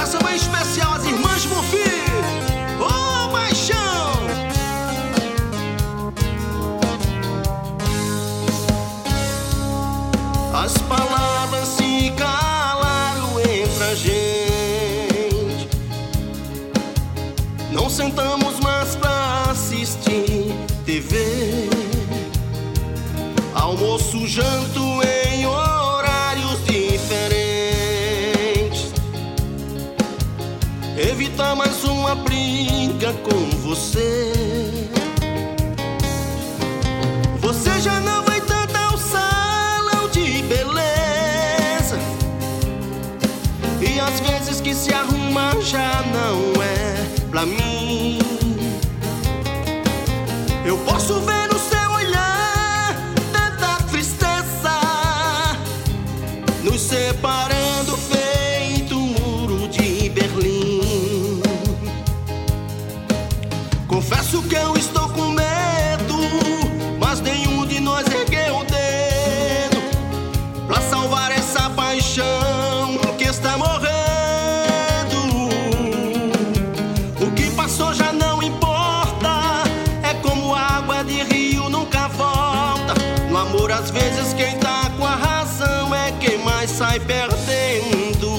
abraço bem especial às irmãs Bonfim. Ô, paixão! As palavras se calaram entre a gente. Não sentamos mais pra assistir TV. Almoço, janto em horários diferentes. Evitar mais uma briga com você. Você já não vai tanto ao salão de beleza, e às vezes que se arruma já não é pra mim. Eu posso ver no seu olhar tanta tristeza, nos separando feito um muro de Berlim. Confesso que eu estou com medo, mas nenhum de nós ergueu o dedo pra salvar essa paixão que está morrendo. O que passou já não importa, é como água de rio, nunca volta. No amor, às vezes, quem tá com a razão é quem mais sai perdendo.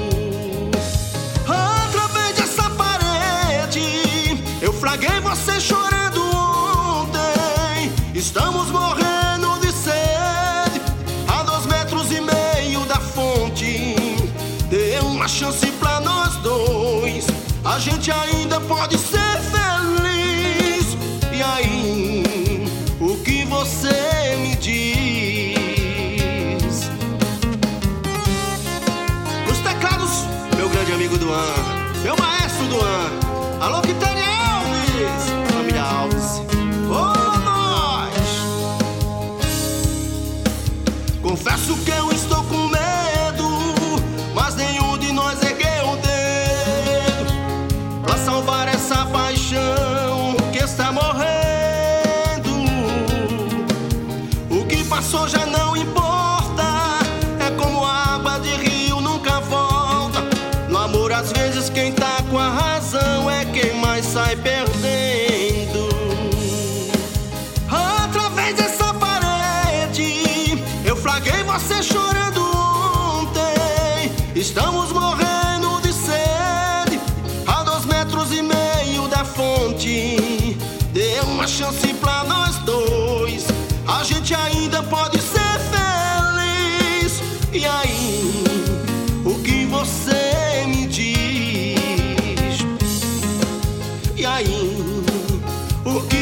Através dessa parede, eu flagrei você chorando ontem. Estamos morrendo de sede, a 2,5 metros da fonte. Dê uma chance pra nós dois, a gente ainda pode ser feliz. E aí, o que você me diz? Nos teclados, meu grande amigo Duan, meu maestro Duan. Alô, Quitéria Alves, família Alves. Ô, nós! Confesso que eu estou com medo, mas nenhum de nós ergueu o dedo pra salvar essa paixão que está morrendo. O que passou já não importa, é como água de rio, nunca volta. No amor, às vezes, quem tá com a razão é quem mais sai perdendo. Através dessa parede, eu flagrei você chorando ontem. Estamos morrendo de sede, a 2,5 metros da fonte. Dê uma chance pra nós dois, a gente ainda pode ser feliz. E aí, o que você me diz? E aí, o que